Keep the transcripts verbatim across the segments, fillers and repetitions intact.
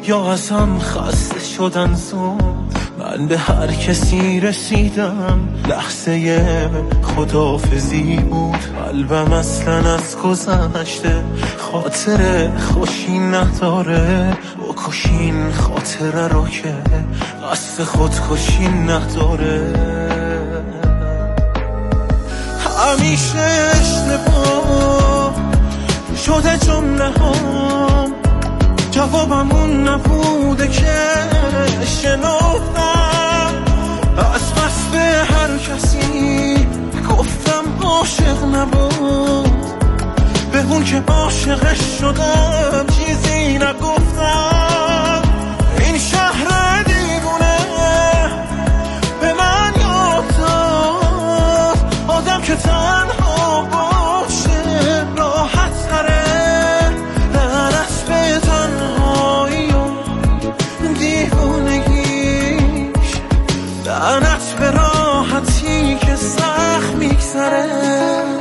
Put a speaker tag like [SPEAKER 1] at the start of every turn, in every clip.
[SPEAKER 1] یا ازم خسته شدن زود. من به هر کسی رسیدم لحظه خداحافظی بود. قلبم اصلا از گذشته خاطر خوشی نداره. بکشین خاطره رو که قصد خودکشی نداره. همیشه اشتباه شده جمله هم، جوابمون نبوده که شنفتم. از بس به هر کسی گفتم عاشق نبود، به اون که عاشقش شدم چیزی نگفتم. این شهر دیوونه به من یاد داد آدم که تنها باشه راحت تره. لعنت به تنهایی و دیوونگیش، لعنت به راحتی که سخت میگذره.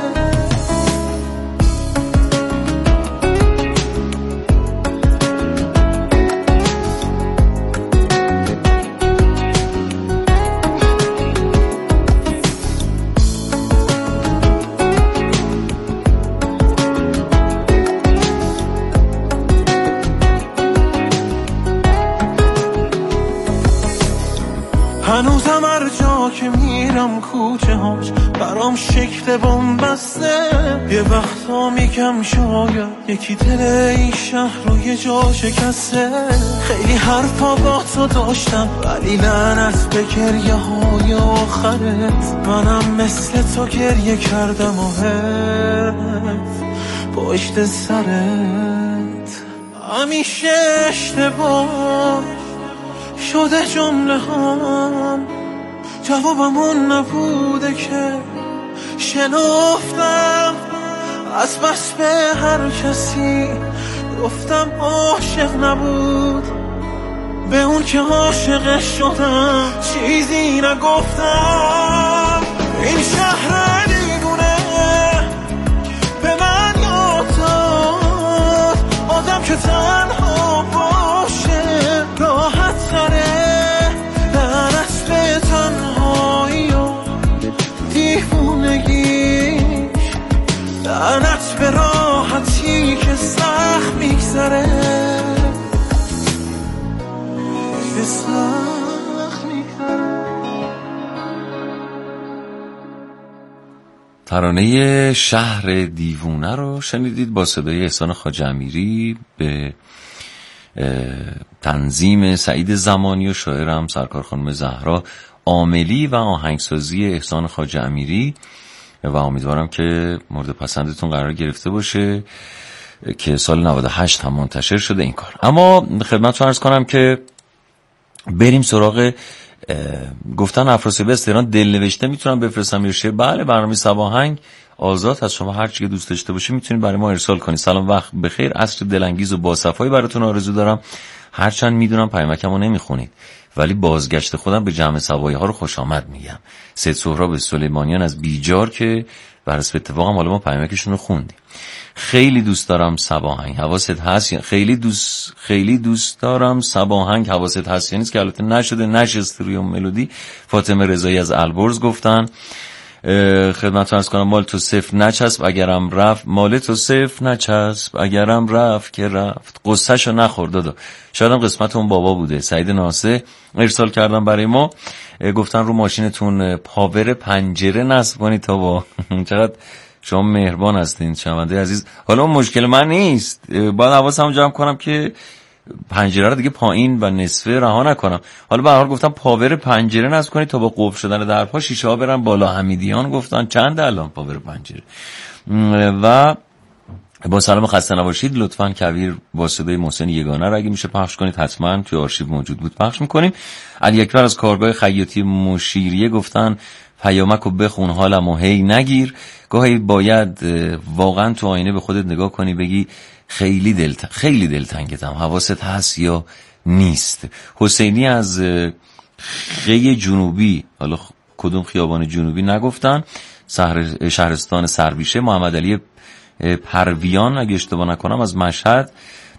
[SPEAKER 1] هنوزم هر جا که میرم کوچه هاش برام شکل بنبسته. یه وقتا میگم شاید یکی دل این شهر رو یه جا شکسته. خیلی حرفا با تو داشتم ولی لعنت به گریه های آخرت. منم مثل تو گریه کردم و هفت پشت سرت. همیشه اشتباه شده جمله هم، جوابمون نبوده که شنفتم. از بس به هر کسی گفتم عاشق نبود، به اون که عاشقش شدم چیزی نگفتم. این شهر دیوونه به من یاد داد آدم که تنها باشه راحت تره. لعنت به تنهایی و دیوونگیش، لعنت به راحتی که سخت میگذره. که سخت میگذره.
[SPEAKER 2] ترانه شهر دیوونه رو شنیدید با صدای احسان خواجه امیری به تنظیم سعید زمانی و شاعرم سرکار خانم زهرا عاملی و آهنگسازی احسان خواجه امیری. و امیدوارم که مورد پسندتون قرار گرفته باشه که سال نود و هشت هم منتشر شده این کار. اما خدمتتون عرض کنم که بریم سراغ گفتن افراسیاب از تهران. دلنوشته میتونم بفرستم یا شعر؟ بله، برنامه سباهنگ آزاد از شما هر چی که دوست داشته باشید میتونید برای ما ارسال کنید. سلام، وقت بخیر، عصر دلانگیز و باصفایی براتون آرزو دارم. هرچند میدونم پیامکمو نمیخونید ولی بازگشت خودم به جمع سوایی ها رو خوش آمد میگم. سید سهراب سلیمانیان از بیجار که بر حسب اتفاقم حالا ما پیامکشون رو خوندیم. خیلی دوست دارم سباهنگ، حواست هست؟ خیلی دوست خیلی دوست دارم سباهنگ، حواست هست؟ یعنی که البته نشده، نشسته روی ملودی. فاطمه رضایی از البرز گفتن خدمتتون عرض کنم مال تو صفر نچسب اگرم رفت، مال تو صفر نچسب اگرم رفت که رفت، قصهشو نخور دادا. شاید هم قسمت اون بابا بوده. سعید ناسه ارسال کردن برای ما، گفتن رو ماشینتون پاور پنجره نصب کنید تا با چقدر شما مهربان هستین شنونده عزیز. حالا مشکل من نیست، باید حواسم جمع کنم که پنجره رو دیگه پایین و نصفه رها نکنم. حالا به هر حال گفتم پاور پنجره نصب کنید تا با قفل شدن درها شیشه ها برن بالا. حمیدیان گفتن چند الان پاور پنجره؟ و با سلام خسته نباشید. لطفاً کویر با صدای محسن یگانه رو اگه میشه پخش کنید، حتما توی آرشیو موجود بود پخش میکنیم. علی اکبر از کارگاه خیاطی مشیریه گفتن پیامکو بخون حالمو هی نگیر. گاهی باید واقعا تو آینه به خودت نگاه کنی بگی خیلی دلت خیلی دلتنگتم، حواست هست یا نیست. حسینی از خی جنوبی، حالا کدوم خیابان جنوبی نگفتن، شهر شهرستان سرویشه. محمد علی پرویان اگه اشتباه نکنم از مشهد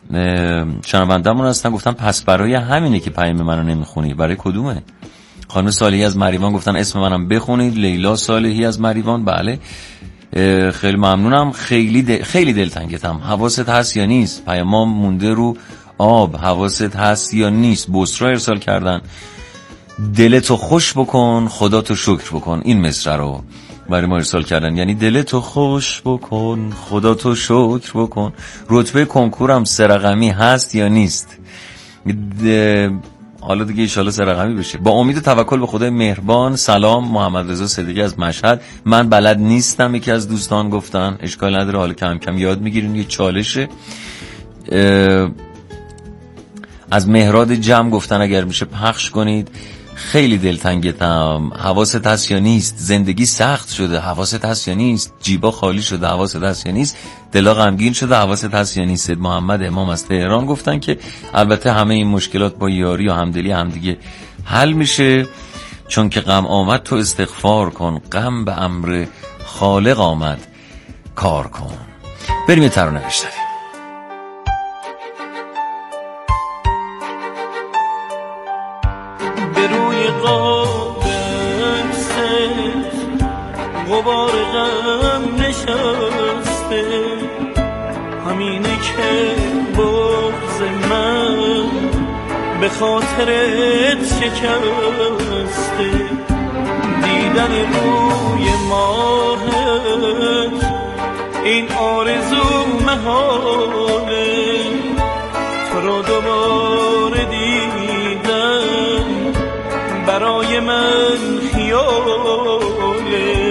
[SPEAKER 2] شنونده‌مون هستن گفتن پس برای همینه که پیام منو نمیخونی. برای کدومه؟ خانم صالحی از مریوان گفتن اسم منم بخونید. لیلا صالحی از مریوان، بله خیلی ممنونم. خیلی دل... خیلی دلتنگتم. حواست هست یا نیست؟ پیام مونده رو آب. حواست هست یا نیست؟ بسرا ارسال کردن. دلتو خوش بکن خدا تو شکر بکن. این مصرع رو برای ما ارسال کردن، یعنی دلتو خوش بکن خدا تو شکر بکن. رتبه کنکورم سه رقمی هست یا نیست؟ د... حالا دیگه ایشالا سه رقمی بشه. با امید و توکل به خدای مهربان. سلام، محمد رضا صدیقی از مشهد. من بلد نیستم، یکی از دوستان گفتن. اشکال نداره، حالا کم کم یاد میگیرین، یه چالشه. از مهراد جمع گفتن اگر میشه پخش کنید. خیلی دلتنگتم. حواست هست یا نیست؟ زندگی سخت شده، حواست هست یا نیست؟ جیبا خالی شده، حواست هست یا نیست؟ دلا غمگین شده، حواست هست یا نیست؟ محمد امام از تهران گفتن که البته همه این مشکلات با یاری و همدلی همدیگه حل میشه، چون که غم آمد تو استغفار کن، غم به امر خالق آمد کار کن. بریم یه ترانه بشنویم.
[SPEAKER 1] غبار غم نشسته، همینه که بغض من به خاطرت شکسته. دیدن روی ماهت این آرزو محاله، تو رو دوباره دیدن برای من خیاله.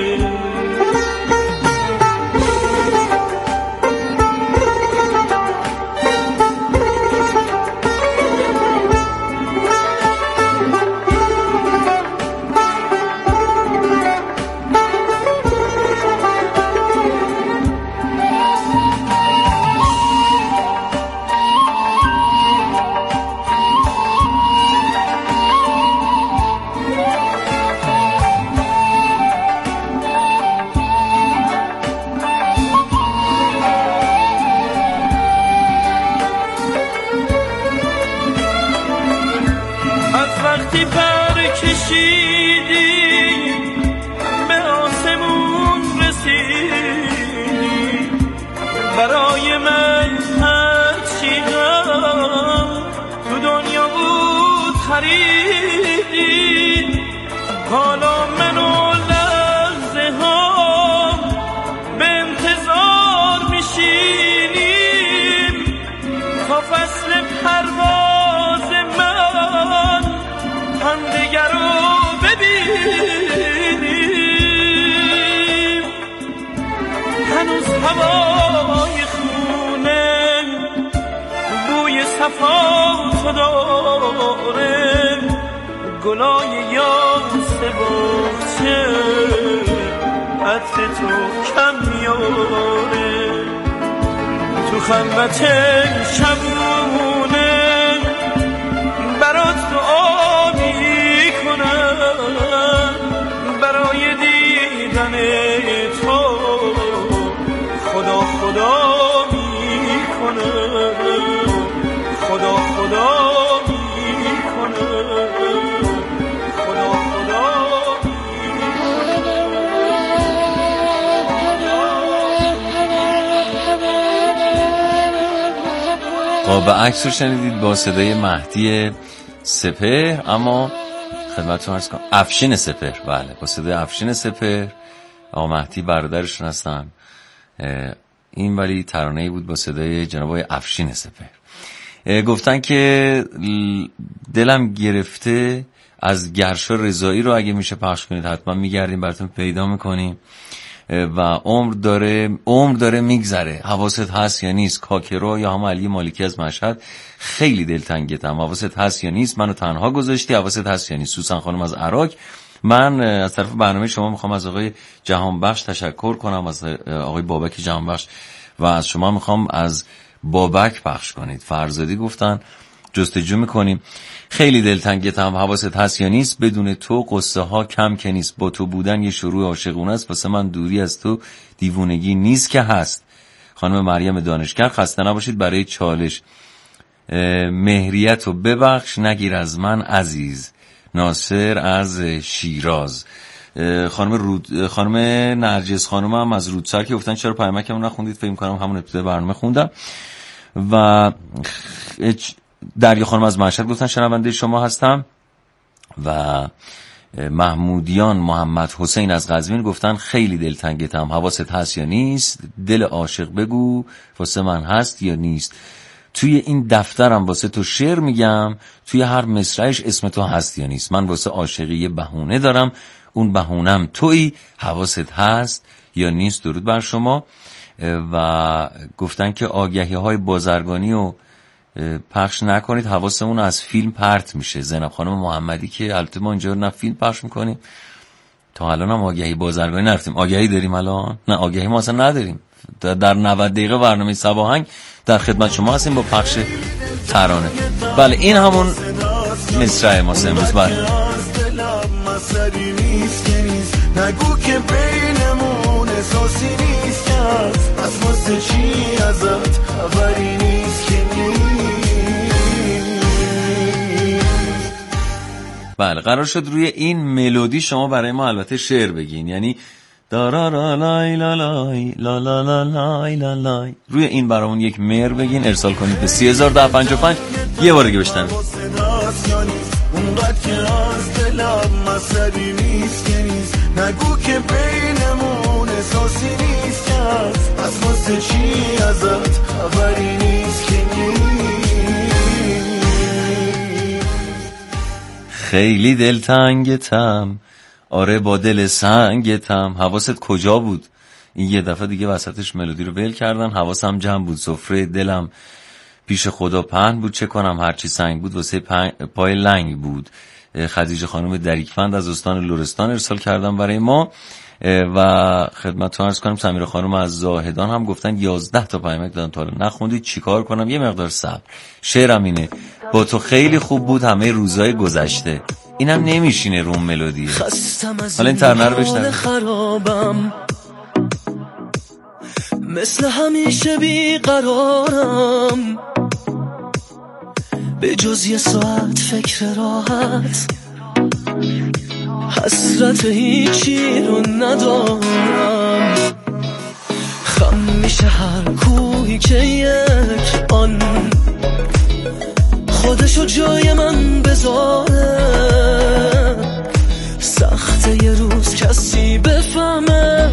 [SPEAKER 1] حالا من و لحظه ها به انتظار میشینیم تا فصل پرواز من همدیگر رو ببینیم. هنوز هوای خونه بوی صفا داره، گلای یاس باغچه عطر تو کم میاره. تو خلوت شبونه برات دعا میکنم، برای دیدن تو خدا خدا میکنم، خدا خدا میکنم.
[SPEAKER 2] قاب عکس رو شنیدید با صدای مهدی سپهر، اما خدمتتون عرض کنم افشین سپهر، بله با صدای افشین سپهر. آقا مهدی برادرشون هستن. این ولی ترانه‌ای بود با صدای جناب آقای افشین سپهر. گفتن که دلم گرفته از گرشا رضایی رو اگه میشه پخش کنید حتما میگردیم براتون پیدا میکنیم. و عمر داره عمر داره میگذره، حواست هست یا نیست؟ کاکرو یا هم علی مالکی از مشهد. خیلی دلتنگتم، حواست هست یا نیست؟ منو تنها گذاشتی، حواست هست یا نیست؟ سوسن خانم از عراق. من از طرف برنامه شما میخوام از آقای جهانبخش تشکر کنم، از آقای بابک جهانبخش، و از شما میخوام از بابک پخش کنید. فرزادی گفتن جستجو میکنیم. خیلی دلتنگتم، حواست هست یا نیست؟ بدون تو قصه ها کم که نیست، با تو بودن یه شروع عاشقونه است، واسه من دوری از تو دیوونگی نیست که هست. خانم مریم دانشگر، خسته نباشید برای چالش. مهریت و ببخش نگیر از من عزیز. ناصر از شیراز. خانم رود خانم نرجس خانم هم از رودسر که گفتن چرا پیامکمو نخوندید، فکر کنم همون ابتدای برنامه خوندم. و دریا خانم از مشهد گفتن شنونده شما هستم. و محمودیان محمد حسین از قزوین گفتن خیلی دلتنگتم، حواست هست یا نیست؟ دل عاشق بگو واسه من هست یا نیست؟ توی این دفترم واسه تو شعر میگم، توی هر مصرعش اسم تو هست یا نیست؟ من واسه عاشقی یه بهونه دارم، اون بهونم تویی، حواست هست یا نیست؟ درود بر شما. و گفتن که آگهی های بازرگانی و پخش نکنید، حواسمون از فیلم پرت میشه. زینب خانم محمدی که البته ما اینجا نه فیلم پخش میکنیم، تا الان هم آگهی بازرگانی نرفتیم. آگهی داریم الان؟ نه آگهی ما اصلا نداریم. در نود دقیقه برنامه صباهنگ در خدمت شما هستیم با پخش ترانه. بله این همون مصرع ماست امروز. بله
[SPEAKER 1] نگو که بینمون احساسی نیست، از واسه چی ازت خبری نیست که
[SPEAKER 2] بله قرار شد روی این ملودی شما برای ما البته شعر بگین، یعنی دارا لا لای لا لای لا لا لا لای لا لای. روی این برامون یک مهر بگین، ارسال کنید به سی هزار ده پنجاه و پنج. یه بار دیگه بشنوید.
[SPEAKER 1] اونقدر که از دلم مسئله نیست که نیست، نگو که بینمون احساسی نیست، از واسه چی ازت خبری نیست که نیست.
[SPEAKER 2] خیلی دلتنگتم، آره با دل سنگتم. حواست کجا بود؟ این یه دفعه دیگه وسطش ملودی رو ول کردن. حواسم جمع بود، سفره دلم پیش خدا پهن بود، چه کنم هرچی سنگ بود واسه پای لنگ بود. خدیجه خانم دریکفند از استان لرستان ارسال کردن برای ما. و خدمتتون عرض کنم سمیرا خانم از زاهدان هم گفتن یازده تا پیامک دادن تا حالا نخوندید، چیکار کنم؟ یه مقدار صبر. شعرم اینه: با تو خیلی خوب بود همه روزای گذشته. اینم نمیشینه روم ملودیه. حالا این ترانه رو بشنوید.
[SPEAKER 1] خرابم مثل همیشه بیقرارم، به جز یه ساعت فکر راحت، حسرت هیچی رو ندارم. خم میشه هر کوهی که یک آن خودشو جای من بذاره، سخته یه روز کسی بفهمه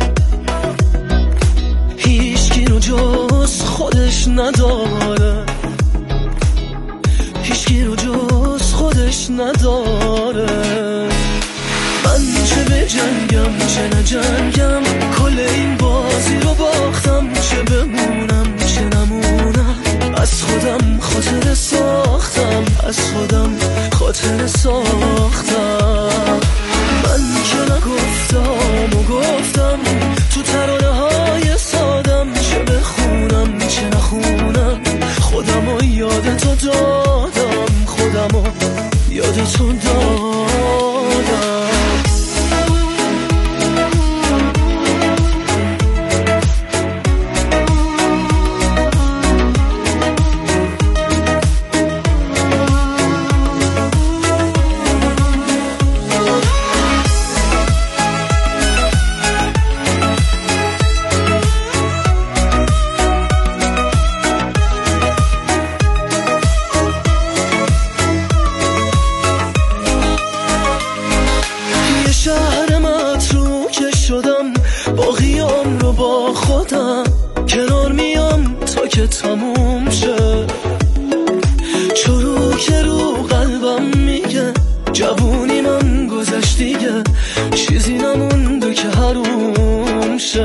[SPEAKER 1] هیچکی رو جز خودش نداره، هیچکی رو جز خودش نداره. من چه به جنگم چه نجنگم، کل این بازی رو باختم، چه بمونم چه نمونم، از خودم خاطر ساختم، از خودم خاطر ساختم. من که نگفتم و گفتم تو ترانه های سادم، چه بخونم چه نخونم، خودم و یاد تو دادم، خودم و یاد تو دادم. تموم شه چرو که رو قلبم میگه جوونی من گذشت دیگه، چیزی نمونده که حروم شه.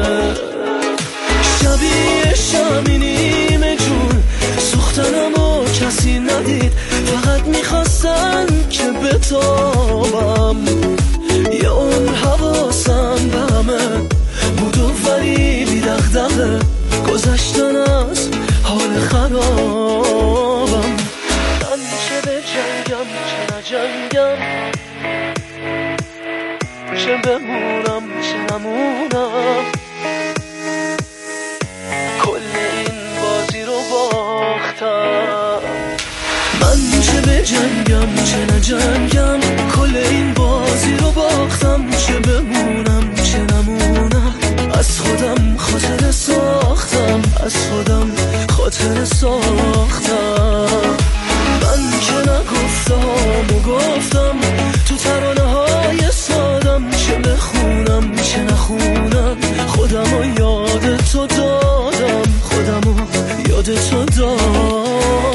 [SPEAKER 1] شبیه شمی نیمه جون سوختنمو کسی ندید، فقط میخواستن که بتابم، یه اون حواسم به همه بود و ولی بی دغدغه، گذشتن از حال خرابم. من چه به جنگم چه نجنگم، چه بمونم چه نمونم، کل این بازی رو باختم. چه به جنگم چه نجنگم، کل این بازی رو باختم، چه بمونم چه نمونم، از خودم خاطر ساختم، از خودم خاطر ساختم. من که نگفتم و گفتم تو ترانه های سادم، چه بخونم چه نخونم، خودم رو یاد تو دادم، خودم رو یاد تو دادم.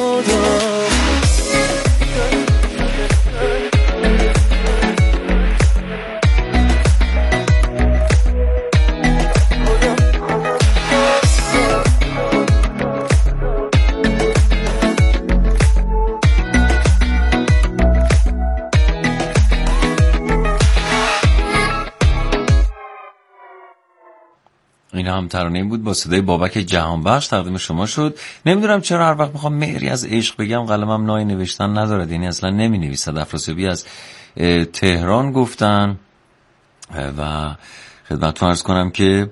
[SPEAKER 2] این هم ترانه‌ای بود با صدای بابک جهانبخش تقدیم شما شد. نمیدونم چرا هر وقت میخوام مهری از عشق بگم قلمم نای نوشتن ندارد، یعنی اصلا نمی نویسد. افراسیابی از تهران گفتن و خدمتتون عرض کنم که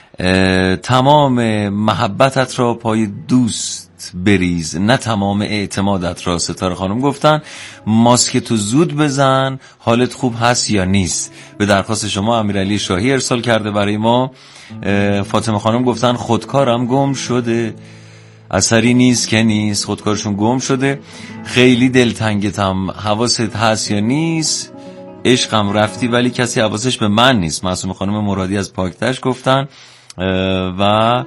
[SPEAKER 2] تمام محبتت را پای دوست بریز، نه تمام اعتمادت را. ستاره خانم گفتن ماسک تو زود بزن، حالت خوب هست یا نیست. به درخواست شما امیرعلی شاهی ارسال کرده برای ما. فاطمه خانم گفتن خودکارم گم شده، اثری نیست که نیست، خودکارشون گم شده. خیلی دلتنگتم، حواست هست یا نیست، عشقم رفتی ولی کسی حواسش به من نیست. معصومه خانم مرادی از پاکتش گفتن و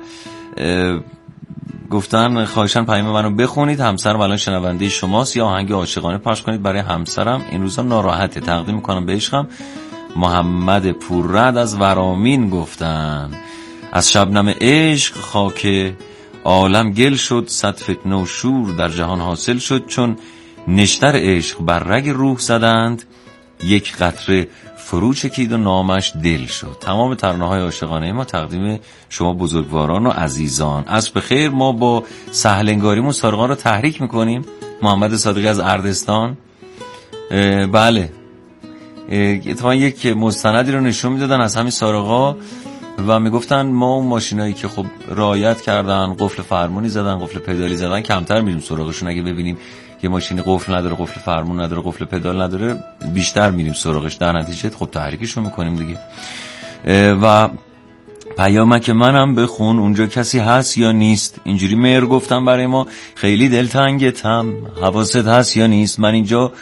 [SPEAKER 2] گفتن خواهشاً پیام منو بخونید، همسرم الان شنونده شماست، یا آهنگ عاشقانه پخش کنید برای همسرم، این روزا ناراحته، تقدیم میکنم به عشقم. محمد پوررد از ورامین گفتن از شبنم عشق خاک عالم گل شد، صد فتنه و شور در جهان حاصل شد، چون نشتر عشق بر رگ روح زدند، یک قطره فرو چکید و نامش دل شد. تمام ترانه‌های عاشقانه ما تقدیم شما بزرگواران و عزیزان. عصر بخیر. ما با سهلنگاریمون سارقان رو تحریک میکنیم. محمد صادقی از اردستان. بله اتفاقا یک مستندی رو نشون میدادن از همین سارقا و میگفتن ما اون ماشینایی که خب رعایت کردن، قفل فرمونی زدن، قفل پدالی زدن، کمتر میریم سراغشون. اگه ببینیم یه ماشین قفل نداره، قفل فرمون نداره، قفل پدال نداره، بیشتر میریم سراغش. در نتیجه خب تحریکشون میکنیم دیگه. و پیامک منم بخون، اونجا کسی هست یا نیست. اینجوری مهر گفتم برای ما خیلی دلتنگتم، حواست هست یا نیست، من اینجا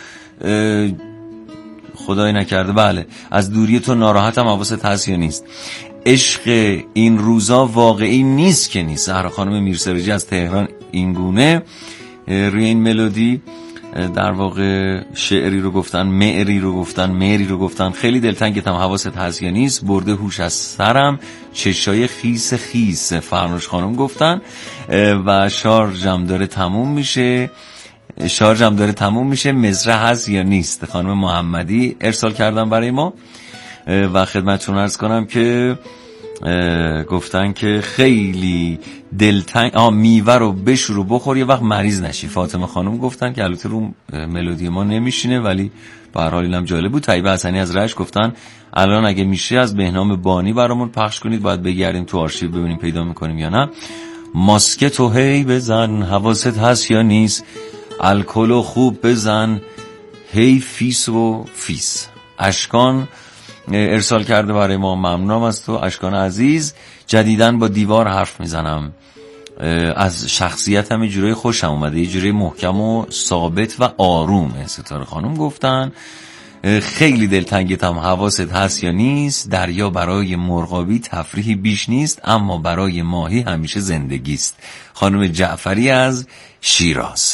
[SPEAKER 2] خدای نکرده بله از دوری تو ناراحتم، حواست هست یا نیست. عشق این روزا واقعی نیست که نیست. زهرا خانم میرسرجی از تهران اینگونه روی این ملودی در واقع شعری رو گفتن، معری رو گفتن، مری رو گفتن. خیلی دلتنگتم، حواست هست یا نیست، برده هوش از سرم، چشای خیس خیس. فرنوش خانم گفتن و شارژم داره تموم میشه، شارژم داره تموم میشه، مزرعه هست یا نیست. خانم محمدی ارسال کردن برای ما و خدمتتون عرض کنم که گفتن که خیلی دلتنگ، آ میوه رو بشور و بخور یه وقت مریض نشی. فاطمه خانم گفتن که البته رو ملودی ما نمیشینه ولی به هر حال اینم جالب بود. طیبه حسنی از رشت گفتن الان اگه میشه از بهنام بانی برامون پخش کنید، باید بگردیم تو آرشیو ببینیم پیدا میکنیم یا نه. ماسک تو هی بزن، حواست هست یا نیست، الکل خوب بزن، هی فیس و فیس. اشکان ارسال کرده برای ما، ممنونم از تو اشکان عزیز. جدیدن با دیوار حرف میزنم، از شخصیتم یه جوری خوشم اومده، یه جوری محکم و ثابت و آرومه. ستاره خانم گفتن خیلی دلتنگتم، حواست هست یا نیست، دریا برای مرغابی تفریحی بیش نیست، اما برای ماهی همیشه زندگیست. خانم جعفری از شیراز.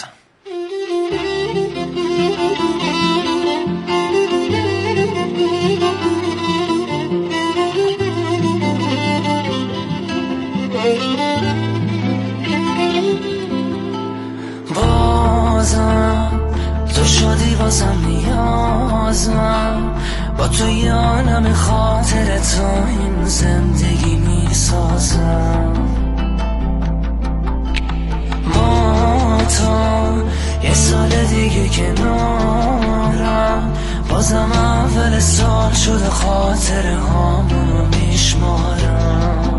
[SPEAKER 1] بازم تو شدی واسم نیازم، با تو یانم خاطر تو این زندگی میسازم. با تو یه سال دیگه کنارم، بازم اول سال شده خاطر هامونو میشمارم.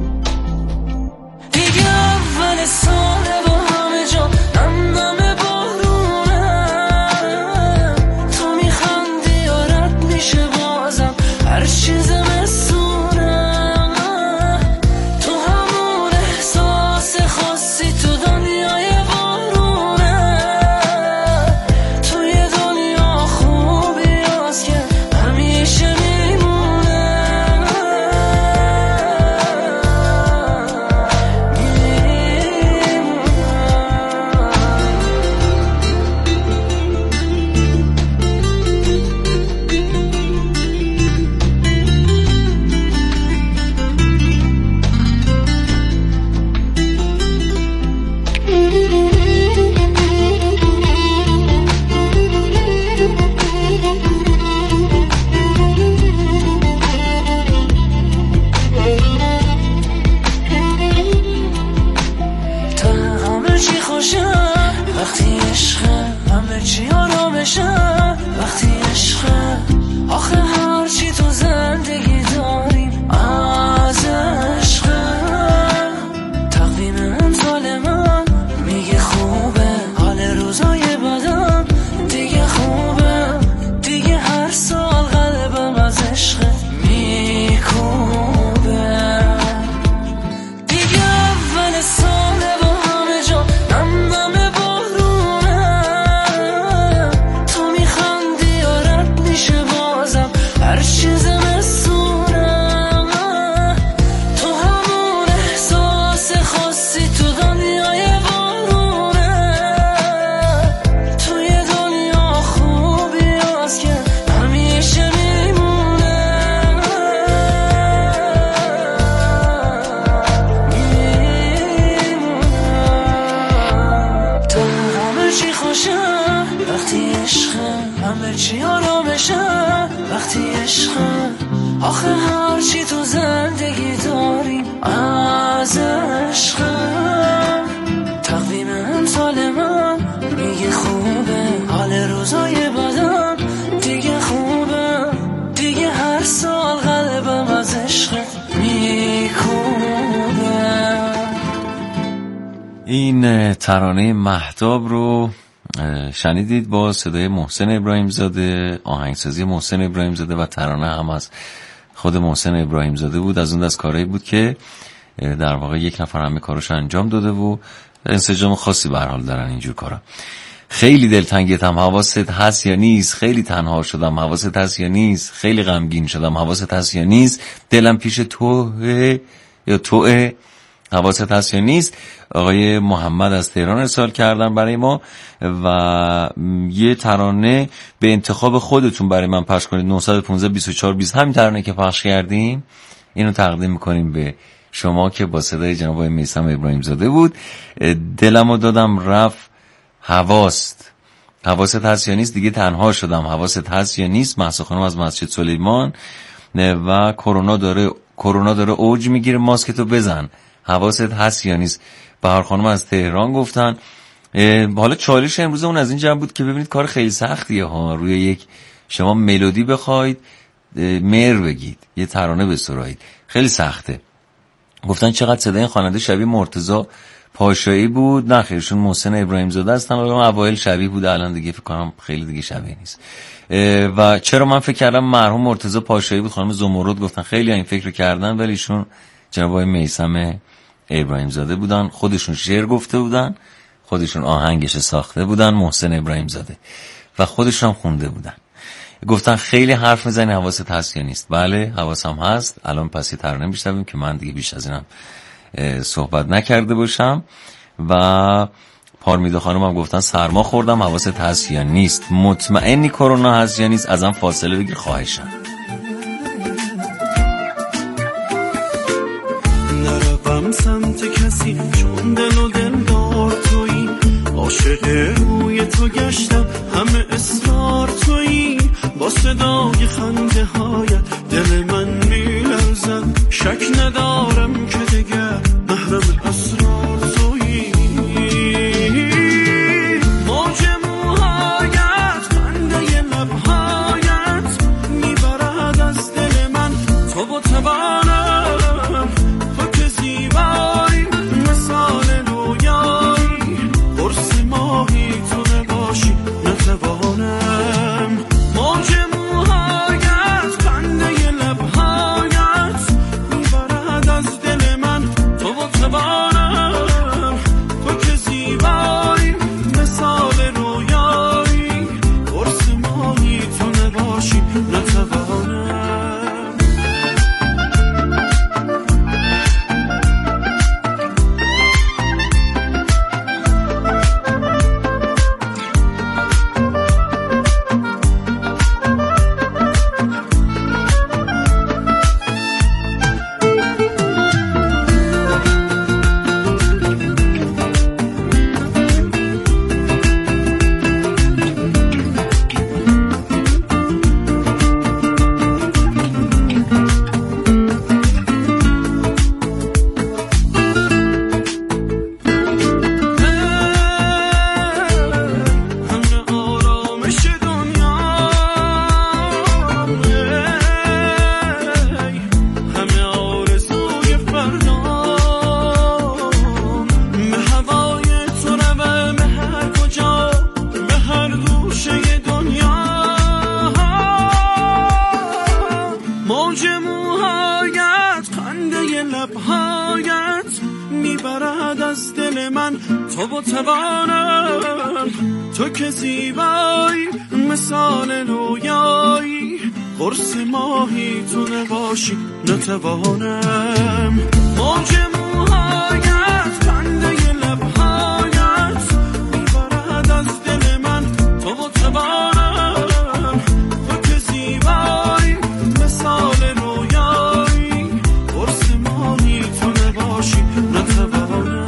[SPEAKER 1] دیگه اول ساله با همه جا نم نمه با
[SPEAKER 3] عشقه همه چی آرامشه وقتی عشقه آخه هرچی تو زندگی داریم از عشقه تقویم امسال من میگه خوبه حال روزای بدم دیگه خوبه دیگه هر سال قلبم از عشقه میکوبه دیگه اول ساله با همه جا دم دم بارونه تو میخندی و رد میشه بازم هر چیز مسونه تو همون احساس خاصی تو دنیای بارونه توی دنیا خوبی هست که همیشه میمونه تو همه چی خوشه وقتی عشقه همه چی آرامشه وقتی عشقه آخه هرچی تو زندگی داریم از عشقه تقویم امسال من میگه خوبه حال روزای بدم دیگه خوبه دیگه هر سال قلبم از عشقه میکوبه.
[SPEAKER 2] این ترانه مهتاب رو شنیدید با صدای محسن ابراهیم زاده، آهنگسازی محسن ابراهیم زاده و ترانه هم از خود محسن ابراهیم زاده بود. از اون دست کارهایی بود که در واقع یک نفر همه کارش انجام داده و انسجام خاصی به هر حال دارن اینجور کارا. خیلی دلتنگتم، حواست هست یا نیست؟ خیلی تنها شدم، حواست هست یا نیست؟ خیلی غمگین شدم، حواست هست یا نیست؟ دلم پیش توه یا توه، حواست هست یا نیست؟ آقای محمد از تهران ارسال کردن برای ما و یه ترانه به انتخاب خودتون برای من پخش کنید. نه یک پنج بیست و چهار بیست همین ترانه که پخش کردیم اینو تقدیم میکنیم به شما که با صدای جناب میثم ابراهیم زاده بود. دلمو دادم رفت حواست حواست هست یا نیست؟ دیگه تنها شدم، حواست هست یا نیست؟ مهسا خانم از مسجد سلیمان و کرونا داره کرونا داره اوج میگیره، ماسکتو بزن، حواست هست یا نیست؟ بهار خانم از تهران گفتن. حالا چالش امروز اون از این جنب بود که ببینید کار خیلی سختیه ها، روی یک شما ملودی بخواید مهر بگید، یه ترانه بسرایید، خیلی سخته. گفتن چقدر صدای این خواننده شبیه مرتضی پاشایی بود. نه خیرشون محسن ابراهیم زاده هستن، حالا اوایل شبیه بود، الان دیگه فکر کنم خیلی دیگه شبیه نیست. و چرا من فکر کردم مرحوم مرتضی پاشایی بود؟ خانم زمرد گفتن خیلی این فکر کردن، ولی ایشون جناب آقای میثم ابراهیم زاده بودن، خودشون شعر گفته بودن، خودشون آهنگش ساخته بودن، محسن ابراهیم زاده، و خودشون هم خونده بودن. گفتن خیلی حرف میزنی، حواست هست یا نیست؟ بله حواسم هست. الان پس یه ترانه میشنویم که من دیگه بیش از اینم صحبت نکرده باشم. و پارمیده خانم هم گفتن سرما خوردم، حواست هست یا نیست؟ مطمئنی کرونا هست یا نیست؟ ازم فاصله بگیر خواهشم.
[SPEAKER 1] نروم سمت کسی چون دل و دل دار تویی، عاشق روی تو گشتم همه اصرار تویی، با صدای خنده هایت دل من میلرزد، شک ندارم که دیگر محرم اسرار تویی. موج موهایت خنده لبهایت میبرد از دل من، تو با توانم تو که زیبایی مثال رویایی، قرص ماهی تو نباشی نتوانم. موج موهایت خنده لبهایت میبرد از تو با توانم، تو که زیبایی مثال رویایی، قرص ماهی تو نباشی نتوانم. موج موهایت کنده لبهایت میبرد از دل من، تو با توانم، تو که زیبایی مثال رویایی، قرص ماهی تو نباشی نتوانم.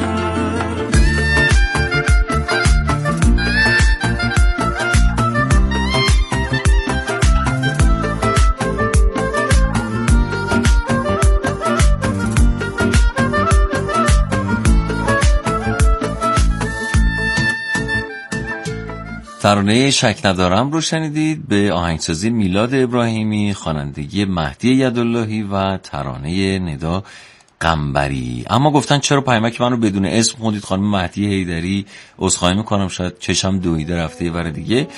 [SPEAKER 2] ترانه شک ندارم رو شنیدید به آهنگسازی میلاد ابراهیمی، خوانندگی مهدی یداللهی و ترانه ندا قنبری. اما گفتن چرا پیامک منو بدون اسم خوندید خانم مهدی حیدری؟ عذرخواهی میکنم، شاید چشم دویده رفته یه بار دیگه.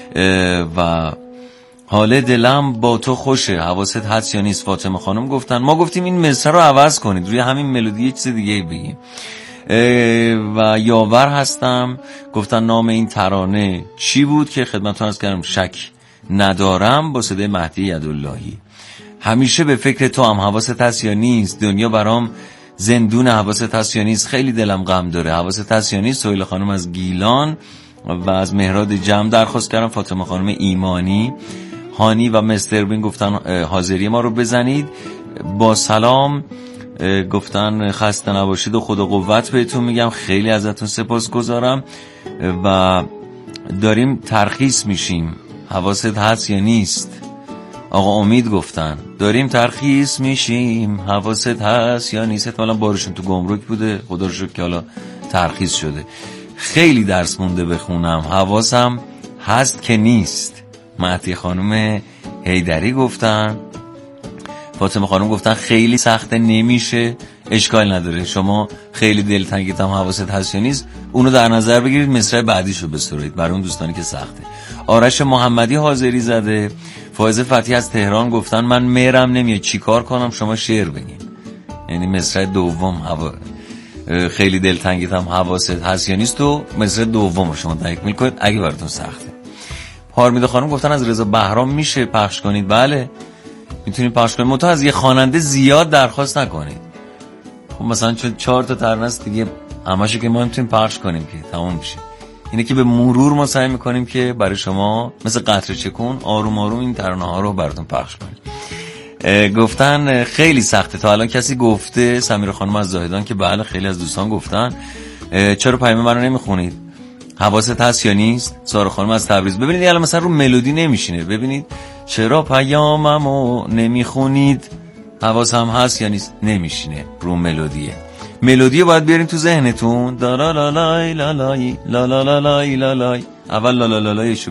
[SPEAKER 2] و حال دلم با تو خوشه، حواست هست یا نیست؟ فاطمه خانم گفتن. ما گفتیم این مصرع رو عوض کنید، روی همین ملودی یه چیز دیگه بگیم. و یاور هستم گفتن نام این ترانه چی بود که خدمتتون عرض کردم؟ شک ندارم با صدای مهدی یداللهی. همیشه به فکر تو هم، حواست هست یا نیست؟ دنیا برام زندون، حواست هست یا نیست؟ خیلی دلم غم داره، حواست هست یا نیست؟ سهیل خانم از گیلان. و از مهراد جمع درخواست کردم، فاطمه خانم ایمانی، هانی و مستر بین گفتن حاضری ما رو بزنید. با سلام گفتن خسته نباشید و خدا قوت بهتون میگم، خیلی ازتون سپاسگزارم. و داریم ترخیص میشیم، حواست هست یا نیست؟ آقا امید گفتن داریم ترخیص میشیم، حواست هست یا نیست؟ احتمالاً بارشون تو گمرک بوده، خدا رو شکر که حالا ترخیص شده. خیلی درس مونده بخونم، حواسم هست که نیست. مهدی خانم حیدری گفتن. فاطمه خانم گفتن خیلی سخته، نمیشه. اشکال نداره، شما خیلی دلتنگیت هم حواست هست یا نیست اونو در نظر بگیرید، مصرع بعدیشو بسرید برای اون دوستانی که سخته. آرش محمدی حاضری زده. فائزه فتحی از تهران گفتن من میرم نمیاد، چیکار کنم؟ شما شعر بگین. یعنی مصرع دوم هوا... خیلی دلتنگیت هم حواست هست یا نیست و مصرع دوم رو شما تکمیل کنید اگه براتون سخته. پارمیده خانم گفتن از رضا بهرام میشه پخش کنید؟ بله میتونید پخش کنید، منتها از یه خواننده زیاد درخواست نکنید. خب مثلا چون چهار تا ترانه است دیگه، همه‌شو که ما میتونیم پخش کنیم که تموم میشه. اینه که به مرور ما سعی میکنیم که برای شما مثل قطره چکون آروم آروم این ترانه ها رو براتون پخش کنیم. گفتن خیلی سخته. تا الان کسی گفته؟ سمیرا خانم از زاهدان که بله خیلی از دوستان گفتن. چرا پیام منو نمیخونید؟ حواست هست یا نیست؟ سارا خانم از تبریز. ببینید الان مثلا رو ملودی نمیشینه. ببینید چرا پیاممو نمیخونید؟ حواسم هست یا نیست؟ نمیشینه رو ملودیه. ملودی باید بیارین تو ذهنتون. لا لا لا لا لا لا لا لا لا لا لا. اول لا لا لا لا